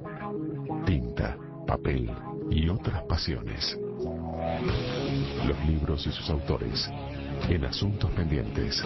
Tinta, papel y otras pasiones. Los libros y sus autores en Asuntos Pendientes.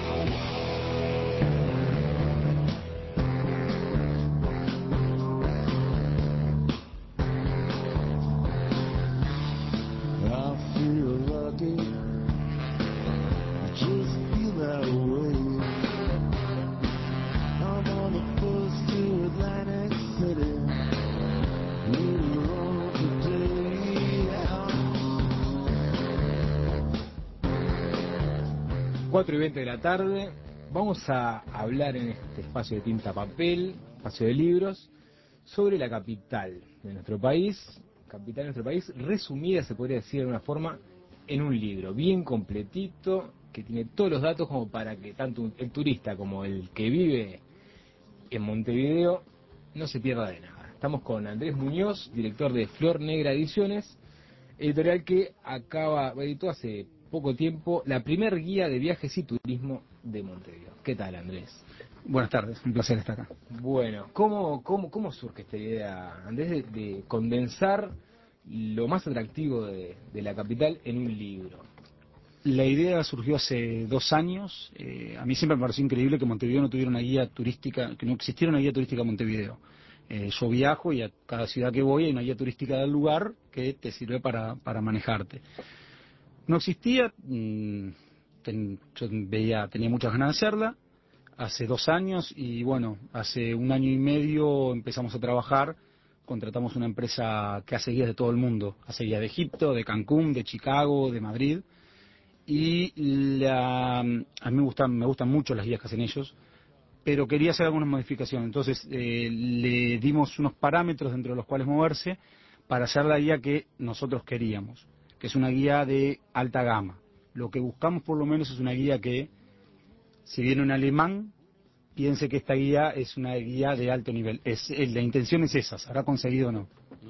Cuatro y 20 de la tarde, vamos a hablar en este espacio de tinta papel, espacio de libros, sobre la capital de nuestro país, resumida se podría decir de una forma en un libro, bien completito, que tiene todos los datos como para que tanto el turista como el que vive en Montevideo no se pierda de nada. Estamos con Andrés Muñoz, director de Flor Negra Ediciones, editorial que editó hace poco tiempo la primer guía de viajes y turismo de Montevideo. ¿Qué tal, Andrés? Buenas tardes, un placer estar acá. Bueno, ¿cómo surge esta idea, Andrés, de condensar lo más atractivo de la capital en un libro? La idea surgió hace 2 años. A mí siempre me pareció increíble que Montevideo no tuviera una guía turística, que no existiera una guía turística en Montevideo. Yo viajo y a cada ciudad que voy hay una guía turística del lugar que te sirve para manejarte. No existía, yo tenía muchas ganas de hacerla, hace 2 años y bueno, hace 1 año y medio empezamos a trabajar, contratamos una empresa que hace guías de todo el mundo, hace guías de Egipto, de Cancún, de Chicago, de Madrid, y a mí me gustan mucho las guías que hacen ellos, pero quería hacer algunas modificaciones, entonces le dimos unos parámetros dentro de los cuales moverse para hacer la guía que nosotros queríamos, que es una guía de alta gama. Lo que buscamos por lo menos es una guía que, si viene un alemán, piense que esta guía es una guía de alto nivel. La intención es esa, ¿se habrá conseguido o no?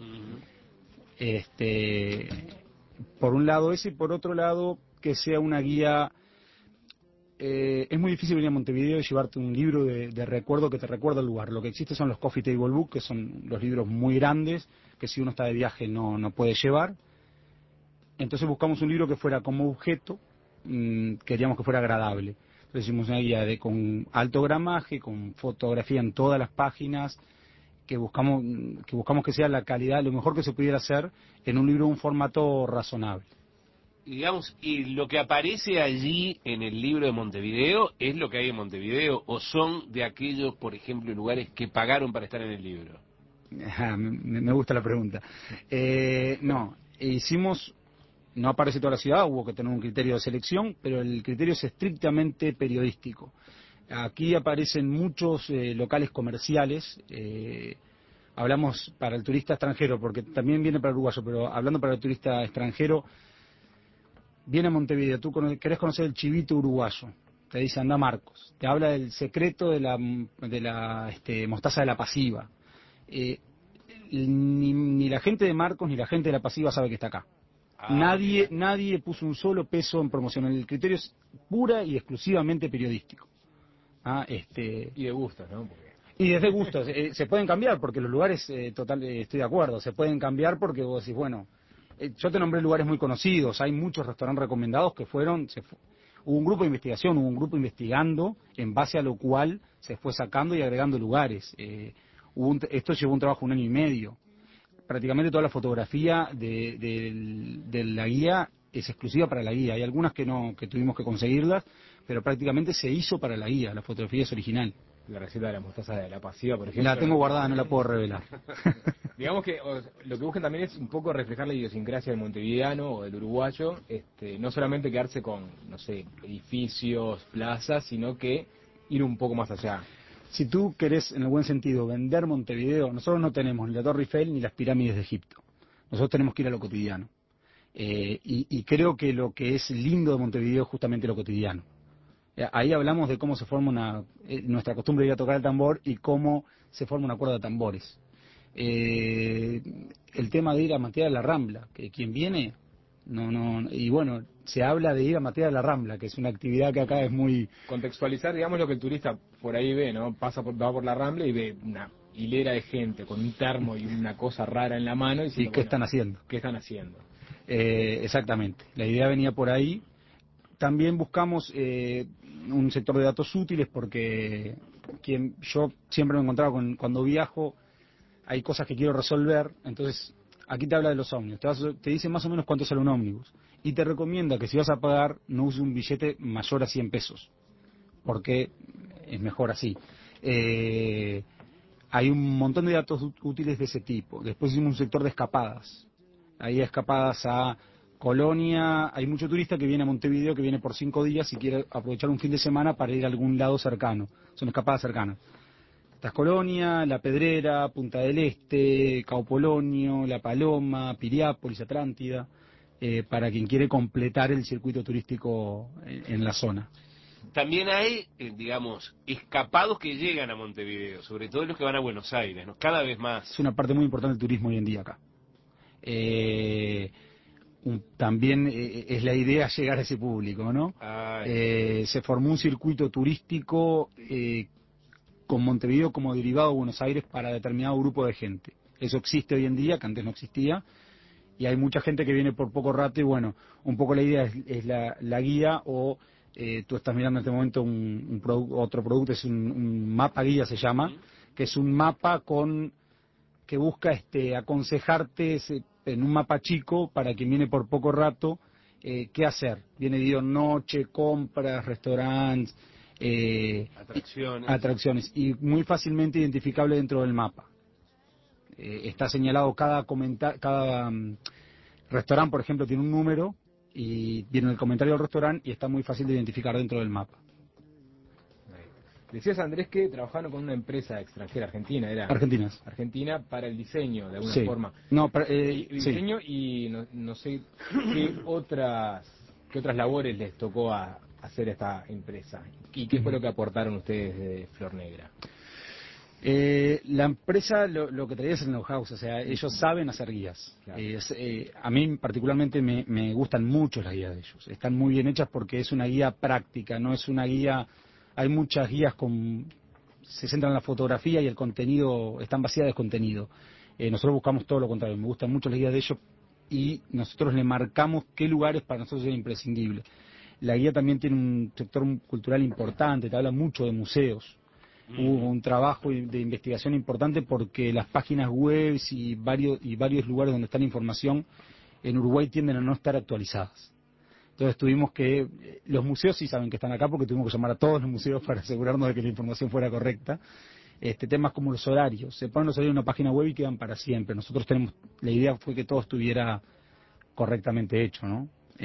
Por un lado ese, y por otro lado que sea una guía. Es muy difícil venir a Montevideo y llevarte un libro de recuerdo que te recuerda el lugar. Lo que existe son los Coffee Table Book, que son los libros muy grandes, que si uno está de viaje no puede llevar. Entonces buscamos un libro que fuera como objeto, queríamos que fuera agradable. Entonces hicimos una guía con alto gramaje, con fotografía en todas las páginas, que buscamos que sea la calidad, lo mejor que se pudiera hacer en un libro de un formato razonable. Digamos, y lo que aparece allí en el libro de Montevideo es lo que hay en Montevideo, o son de aquellos, por ejemplo, lugares que pagaron para estar en el libro. Me gusta la pregunta. No aparece toda la ciudad, hubo que tener un criterio de selección, pero el criterio es estrictamente periodístico. Aquí aparecen muchos locales comerciales, hablamos para el turista extranjero, porque también viene para el uruguayo, pero hablando para el turista extranjero, viene a Montevideo, tú querés conocer el chivito uruguayo, te dice anda Marcos, te habla del secreto de la mostaza de la Pasiva. Ni la gente de Marcos ni la gente de la Pasiva sabe que está acá. Nadie puso un solo peso en promoción. El criterio es pura y exclusivamente periodístico. Y de gustos, ¿no? Y desde gustos. Se pueden cambiar porque los lugares, estoy de acuerdo, se pueden cambiar porque vos decís, bueno, yo te nombré lugares muy conocidos, hay muchos restaurantes recomendados que hubo un grupo de investigación, hubo un grupo investigando, en base a lo cual se fue sacando y agregando lugares. Esto llevó un trabajo 1 año y medio. Prácticamente toda la fotografía de la guía es exclusiva para la guía. Hay algunas que tuvimos que conseguirlas, pero prácticamente se hizo para la guía, la fotografía es original. La receta de la mostaza de la Pasiva, por ejemplo. La tengo guardada, no la puedo revelar. Digamos que lo que buscan también es un poco reflejar la idiosincrasia del montevideano o del uruguayo, no solamente quedarse con, no sé, edificios, plazas, sino que ir un poco más allá. Si tú querés, en el buen sentido, vender Montevideo, nosotros no tenemos ni la Torre Eiffel ni las pirámides de Egipto. Nosotros tenemos que ir a lo cotidiano. Y creo que lo que es lindo de Montevideo es justamente lo cotidiano. Ahí hablamos de cómo se forma nuestra costumbre de ir a tocar el tambor y cómo se forma una cuerda de tambores. El tema de ir a matear a la Rambla, que quien viene, y bueno, se habla de ir a matear a la Rambla, que es una actividad que acá es muy... Contextualizar, digamos, lo que el turista por ahí ve, ¿no? Va por la Rambla y ve hilera de gente con un termo y una cosa rara en la mano. ¿Y qué están haciendo? ¿Qué están haciendo? Exactamente, la idea venía por ahí. También buscamos un sector de datos útiles porque yo siempre me he encontrado cuando viajo hay cosas que quiero resolver, entonces aquí te habla de los ómnibus, te dice más o menos cuánto sale un ómnibus y te recomienda que si vas a pagar no uses un billete mayor a 100 pesos, porque es mejor así. Hay un montón de datos útiles de ese tipo. Después hicimos un sector de escapadas. Hay escapadas a Colonia, hay mucho turista que viene a Montevideo, que viene por 5 días y quiere aprovechar un fin de semana para ir a algún lado cercano. Son escapadas cercanas. Estas Colonia, La Pedrera, Punta del Este, Cabo Polonio, La Paloma, Piriápolis, Atlántida, para quien quiere completar el circuito turístico en la zona. También hay, digamos, escapados que llegan a Montevideo, sobre todo los que van a Buenos Aires, ¿no? Cada vez más. Es una parte muy importante del turismo hoy en día acá. También es la idea llegar a ese público, ¿no? Se formó un circuito turístico con Montevideo como derivado de Buenos Aires para determinado grupo de gente. Eso existe hoy en día, que antes no existía, y hay mucha gente que viene por poco rato y bueno, un poco la idea es la guía o tú estás mirando en este momento otro producto, es un mapa guía se llama, que es un mapa que busca aconsejarte en un mapa chico para quien viene por poco rato qué hacer. Viene día noche, compras, restaurantes, atracciones y muy fácilmente identificable dentro del mapa. Está señalado cada restaurante, por ejemplo, tiene un número y viene el comentario del restaurante y está muy fácil de identificar dentro del mapa. Decías, Andrés, que trabajaron con una empresa extranjera, argentina, ¿era? Argentina para el diseño, de alguna forma. No, diseño y no sé qué otras labores les tocó hacer esta empresa. ¿Y qué fue lo que aportaron ustedes de Flor Negra? La empresa lo que traía es el know-how, o sea, ellos saben hacer guías. Claro. A mí particularmente me gustan mucho las guías de ellos. Están muy bien hechas porque es una guía práctica, no es una guía... Hay muchas guías se centran en la fotografía y el contenido, están vacías de contenido. Nosotros buscamos todo lo contrario, me gustan mucho las guías de ellos y nosotros le marcamos qué lugares para nosotros son imprescindibles. La guía también tiene un sector cultural importante, te habla mucho de museos. Hubo un trabajo de investigación importante porque las páginas web y varios lugares donde está la información en Uruguay tienden a no estar actualizadas. Entonces tuvimos los museos sí saben que están acá porque tuvimos que llamar a todos los museos para asegurarnos de que la información fuera correcta. Temas como los horarios, se ponen los horarios en una página web y quedan para siempre. Nosotros la idea fue que todo estuviera correctamente hecho, ¿no?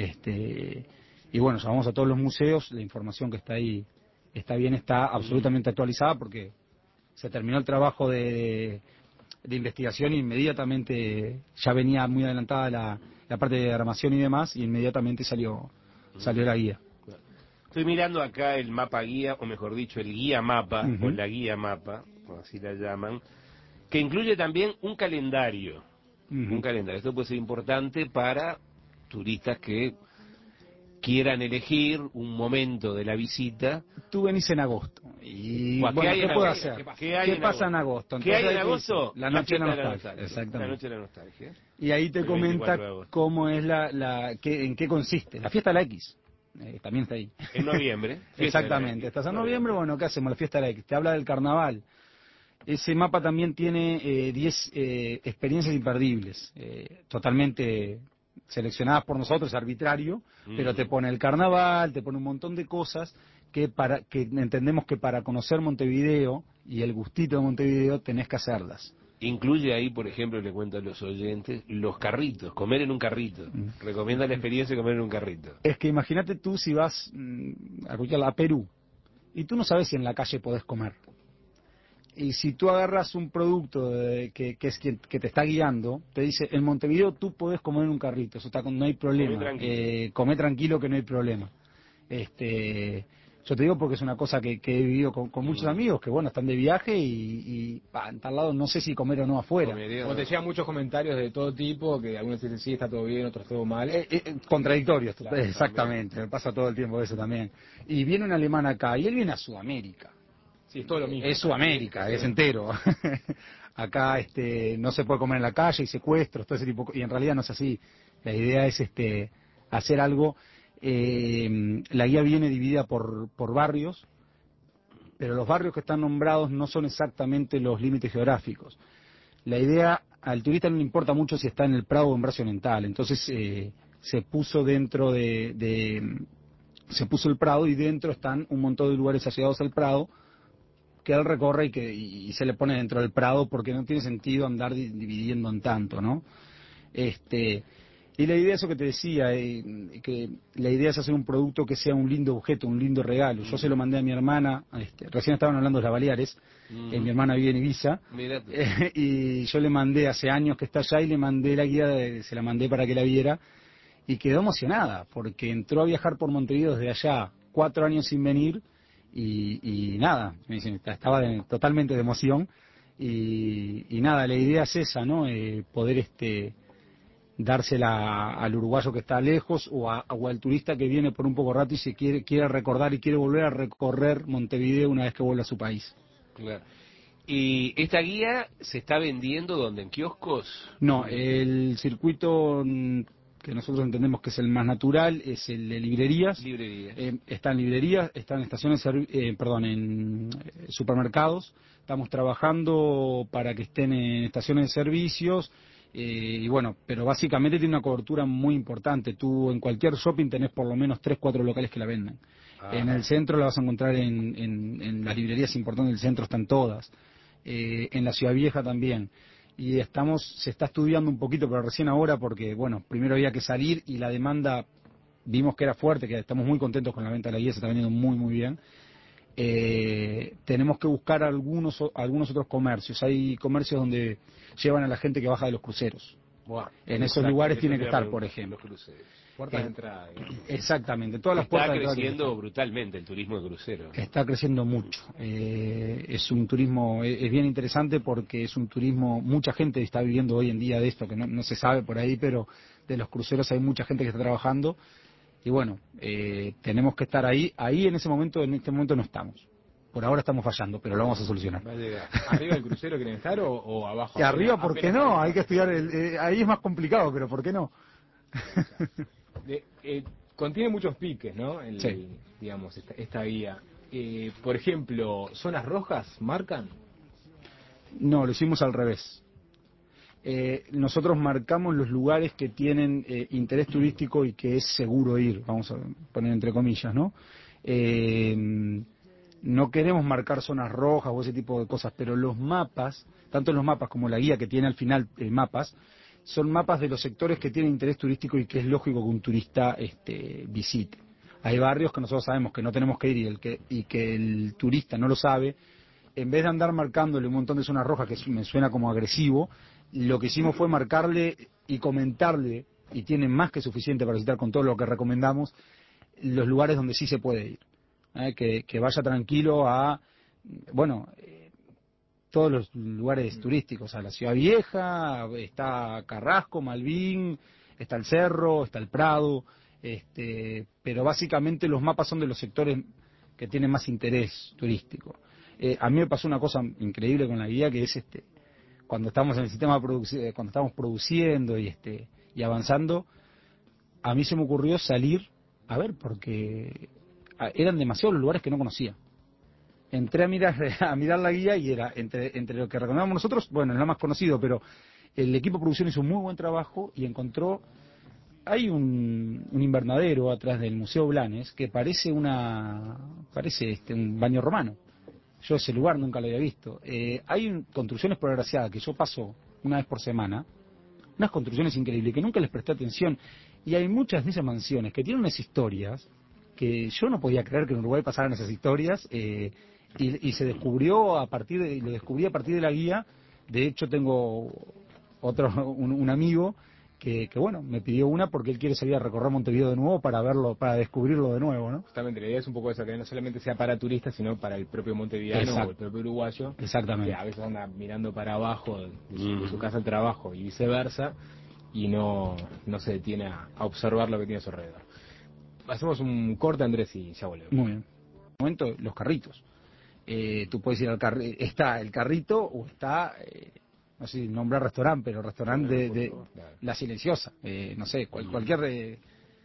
Y bueno, llamamos a todos los museos, la información que está ahí está absolutamente actualizada porque se terminó el trabajo de investigación e inmediatamente ya venía muy adelantada la parte de armación y demás y inmediatamente salió la guía. Estoy mirando acá el mapa guía, o mejor dicho, el guía mapa, o la guía mapa, como así la llaman, que incluye también un calendario. Un calendario. Esto puede ser importante para turistas que quieran elegir un momento de la visita. Tú venís en agosto. Y bueno, ¿qué puedo hacer? ¿Qué pasa en agosto? ¿Qué hay en agosto? La noche de la nostalgia. Exactamente. La noche de la nostalgia. Y ahí te comenta cómo es en qué consiste. La fiesta de la X. También está ahí. En noviembre. Exactamente. Estás en noviembre, bueno, ¿qué hacemos? La fiesta de la X. Te habla del carnaval. Ese mapa también tiene 10 experiencias imperdibles, totalmente seleccionadas por nosotros, arbitrario, pero te pone el carnaval, te pone un montón de cosas que entendemos que para conocer Montevideo y el gustito de Montevideo tenés que hacerlas. Incluye ahí, por ejemplo, le cuento a los oyentes, los carritos, comer en un carrito. Recomienda la experiencia de comer en un carrito. Es que imagínate tú si vas a Perú y tú no sabes si en la calle podés comer. Y si tú agarras un producto que te está guiando, te dice, en Montevideo tú podés comer en un carrito, eso no hay problema. Comé tranquilo que no hay problema. Yo te digo porque es una cosa que he vivido con muchos amigos que, bueno, están de viaje y en tal lado no sé si comer o no afuera. Como te llegan muchos comentarios de todo tipo, que algunos dicen sí, está todo bien, otros todo mal. Contradictorios, claro, exactamente, también. Me pasa todo el tiempo eso también. Y viene un alemán acá y él viene a Sudamérica. Sí, es todo lo mismo. Es Sudamérica, es entero. Acá no se puede comer en la calle, hay secuestros, todo ese tipo, y en realidad no es así. La idea es hacer algo. La guía viene dividida por barrios, pero los barrios que están nombrados no son exactamente los límites geográficos. La idea, al turista no le importa mucho si está en el Prado o en Brazo Oriental, entonces se puso dentro se puso el Prado, y dentro están un montón de lugares asociados al Prado que él recorre y se le pone dentro del Prado, porque no tiene sentido andar dividiendo en tanto, ¿no? Y la idea, eso que te decía, que la idea es hacer un producto que sea un lindo objeto, un lindo regalo. Yo se lo mandé a mi hermana, recién estaban hablando de las Baleares, mi hermana vive en Ibiza, y yo le mandé, hace años que está allá, y le mandé la guía, se la mandé para que la viera, y quedó emocionada, porque entró a viajar por Montevideo desde allá, 4 años sin venir, y nada, me dicen, estaba totalmente de emoción, y nada, la idea es esa, ¿no? Poder dársela al uruguayo que está lejos, o al turista que viene por un poco rato y se quiere recordar y quiere volver a recorrer Montevideo una vez que vuelva a su país. Claro. ¿Y esta guía se está vendiendo donde? ¿En kioscos? No, el circuito que nosotros entendemos que es el más natural es el de librerías. Está en librerías, está en estaciones, en supermercados. Estamos trabajando para que estén en estaciones de servicios. Y bueno, pero básicamente tiene una cobertura muy importante. Tú en cualquier shopping tenés por lo menos 3, 4 locales que la venden. En el centro la vas a encontrar en las librerías importantes del centro, están todas. En la Ciudad Vieja también. Y se está estudiando un poquito, pero recién ahora, porque bueno, primero había que salir y la demanda vimos que era fuerte, que estamos muy contentos con la venta de la guía, se está vendiendo muy muy bien. Tenemos que buscar algunos otros comercios. Hay comercios donde llevan a la gente que baja de los cruceros. Wow, en esos lugares tiene que estar, por ejemplo. Puertas de entrada. Exactamente, todas las puertas de entrada. Está creciendo brutalmente el turismo de crucero. Está creciendo mucho. Es un turismo, es bien interesante, porque es un turismo, mucha gente está viviendo hoy en día de esto, que no se sabe por ahí, pero de los cruceros hay mucha gente que está trabajando. Y bueno, tenemos que estar ahí en este momento no estamos. Por ahora estamos fallando, pero lo vamos a solucionar. ¿Arriba del crucero quieren estar o abajo? Y arriba, ¿por qué no? Hay que estudiar, ahí es más complicado, pero ¿por qué no? Contiene muchos piques, ¿no? Sí. Digamos, esta guía. Por ejemplo, ¿zonas rojas marcan? No, lo hicimos al revés. Nosotros marcamos los lugares que tienen interés turístico y que es seguro ir, vamos a poner entre comillas, ¿no? No queremos marcar zonas rojas o ese tipo de cosas, pero los mapas, tanto los mapas como la guía que tiene al final mapas, son mapas de los sectores que tienen interés turístico y que es lógico que un turista visite. Hay barrios que nosotros sabemos que no tenemos que ir y que el turista no lo sabe. En vez de andar marcándole un montón de zonas rojas, que me suena como agresivo, lo que hicimos fue marcarle y comentarle, y tiene más que suficiente para visitar con todo lo que recomendamos, los lugares donde sí se puede ir. Que vaya tranquilo a, bueno, todos los lugares turísticos, a la Ciudad Vieja, está Carrasco, Malvin, está el Cerro, está el Prado, pero básicamente los mapas son de los sectores que tienen más interés turístico. A mí me pasó una cosa increíble con la guía, que es cuando estamos en el sistema cuando estamos produciendo y avanzando, a mí se me ocurrió salir a ver, porque eran demasiados los lugares que no conocía. Entré a mirar la guía y era entre lo que recomendamos nosotros, bueno, es lo más conocido, pero el equipo de producción hizo un muy buen trabajo y encontró, hay un invernadero atrás del Museo Blanes que parece un baño romano. Yo ese lugar nunca lo había visto. Hay construcciones por Agraciada que yo paso una vez por semana, unas construcciones increíbles que nunca les presté atención, y hay muchas de esas mansiones que tienen unas historias que yo no podía creer que en Uruguay pasaran esas historias, y se descubrió lo descubrí a partir de la guía. De hecho tengo un amigo que bueno, me pidió una porque él quiere salir a recorrer Montevideo de nuevo para verlo, para descubrirlo de nuevo, ¿no? Justamente, la idea es un poco esa, que no solamente sea para turistas, sino para el propio montevideano o el propio uruguayo. Exactamente. Que a veces anda mirando para abajo de su casa al trabajo y viceversa, y no se detiene a observar lo que tiene a su alrededor. Hacemos un corte, Andrés, y ya volvemos. Muy bien. En este momento, los carritos. tú puedes ir está el carrito o está, no sé si nombrar restaurante, pero restaurante de La Silenciosa, no sé, cualquier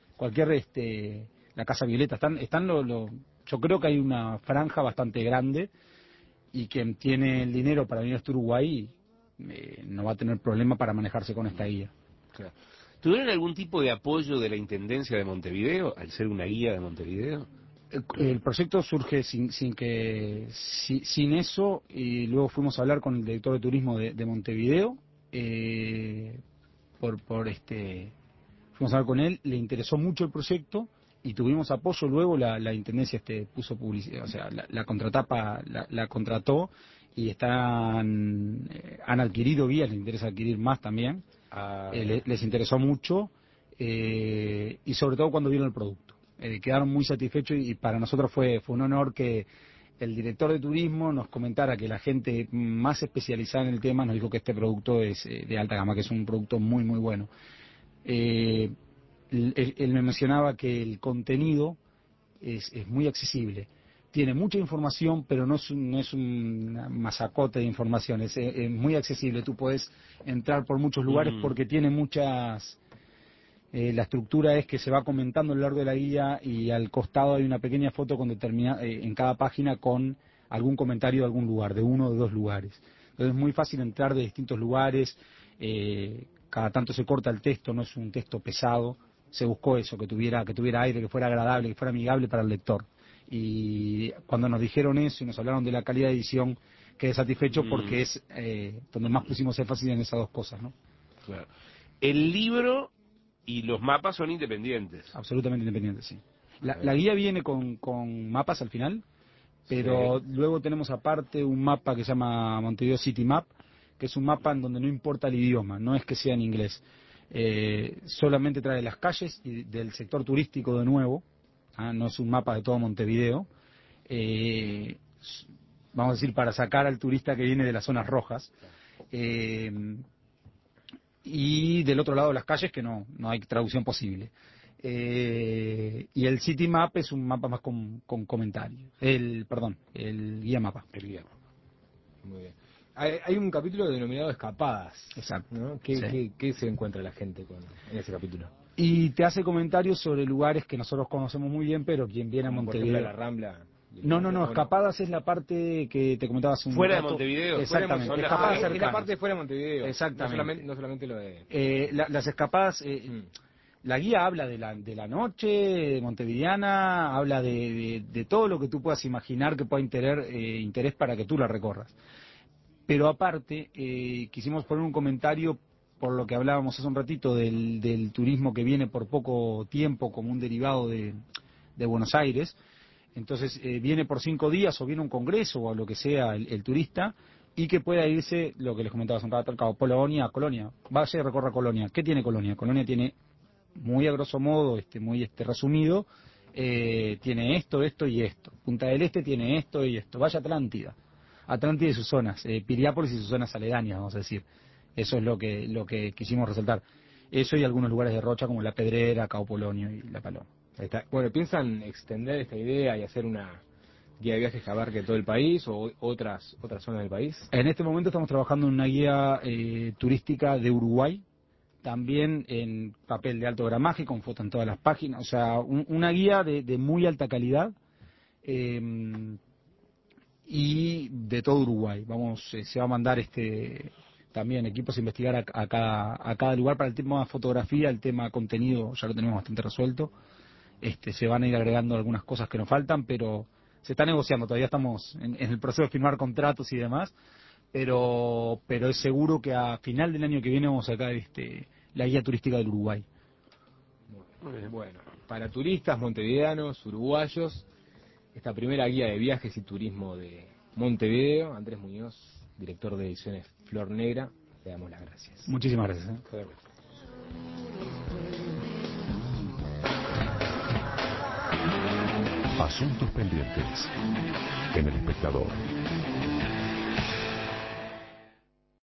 la Casa Violeta, están yo creo que hay una franja bastante grande y quien tiene el dinero para venir a Uruguay no va a tener problema para manejarse con esta guía. Claro. ¿Tuvieron algún tipo de apoyo de la Intendencia de Montevideo al ser una guía de Montevideo? El proyecto surge sin eso, y luego fuimos a hablar con el director de turismo de Montevideo, fuimos a hablar con él, le interesó mucho el proyecto y tuvimos apoyo. Luego la intendencia puso publicidad, o sea, la contratapa la contrató, y han adquirido guías, les interesa adquirir más también. Les interesó mucho, y sobre todo cuando vieron el producto. Quedaron muy satisfechos, y para nosotros fue un honor que el director de turismo nos comentara que la gente más especializada en el tema nos dijo que este producto es de alta gama, que es un producto muy muy bueno. Él me mencionaba que el contenido es muy accesible. Tiene mucha información, pero no es un masacote de información, es muy accesible. Tú puedes entrar por muchos lugares porque tiene muchas... la estructura es que se va comentando a lo largo de la guía, y al costado hay una pequeña foto en cada página con algún comentario de algún lugar, de uno o de dos lugares. Entonces es muy fácil entrar de distintos lugares, cada tanto se corta el texto, no es un texto pesado. Se buscó eso, que tuviera aire, que fuera agradable, que fuera amigable para el lector. Y cuando nos dijeron eso y nos hablaron de la calidad de edición, quedé satisfecho porque es donde más pusimos énfasis en esas dos cosas, ¿no? Claro. El libro y los mapas son independientes. Absolutamente independientes, sí. La guía viene con mapas al final, pero luego tenemos aparte un mapa que se llama Montevideo City Map, que es un mapa en donde no importa el idioma, no es que sea en inglés. Solamente trae las calles y del sector turístico de nuevo. No es un mapa de todo Montevideo, vamos a decir, para sacar al turista que viene de las zonas rojas, y del otro lado las calles, que no hay traducción posible, y el City Map es un mapa más con comentarios, el guía mapa. Muy bien. Hay un capítulo denominado Escapadas. Exacto. ¿No? ¿Qué se encuentra la gente en ese capítulo? Y te hace comentarios sobre lugares que nosotros conocemos muy bien, pero quien viene a Montevideo... Por ejemplo, la Rambla. No, Escapadas es la parte que te comentabas hace un fuera rato. de Montevideo. Exactamente. Escapadas cercanas. Es la parte de fuera de Montevideo. Exactamente. No solamente lo de... las escapadas... La guía habla de la noche montevideana, habla de todo lo que tú puedas imaginar que pueda tener interés para que tú la recorras. Pero aparte, quisimos poner un comentario por lo que hablábamos hace un ratito del turismo que viene por poco tiempo como un derivado de Buenos Aires. Entonces viene por 5 días o viene un congreso o a lo que sea el turista, y que pueda irse, lo que les comentaba hace un rato, al cabo Colonia. Vaya y recorra Colonia. ¿Qué tiene Colonia? Colonia tiene, muy a grosso modo, muy resumido, tiene esto y esto. Punta del Este tiene esto y esto. Vaya Atlántida y sus zonas, Piriápolis y sus zonas aledañas, vamos a decir. Eso es lo que quisimos resaltar. Eso y algunos lugares de Rocha como La Pedrera, Cabo Polonio y La Paloma. Ahí está. Bueno, ¿piensan extender esta idea y hacer una guía de viajes que abarque todo el país o otras zonas del país? En este momento estamos trabajando en una guía turística de Uruguay, también en papel de alto gramaje, con foto en todas las páginas, o sea, una guía de muy alta calidad, y de todo Uruguay. Se va a mandar también equipos a investigar a cada lugar. Para el tema de fotografía, el tema contenido ya lo tenemos bastante resuelto. Se van a ir agregando algunas cosas que nos faltan, pero se está negociando. Todavía estamos en el proceso de firmar contratos y demás, pero es seguro que a final del año que viene vamos a sacar la guía turística del Uruguay. Muy bien. Bueno, para turistas montevideanos, uruguayos, esta primera guía de viajes y turismo de Montevideo, Andrés Muñoz, director de ediciones Flor Negra, le damos las gracias. Muchísimas gracias. Asuntos pendientes en El Espectador.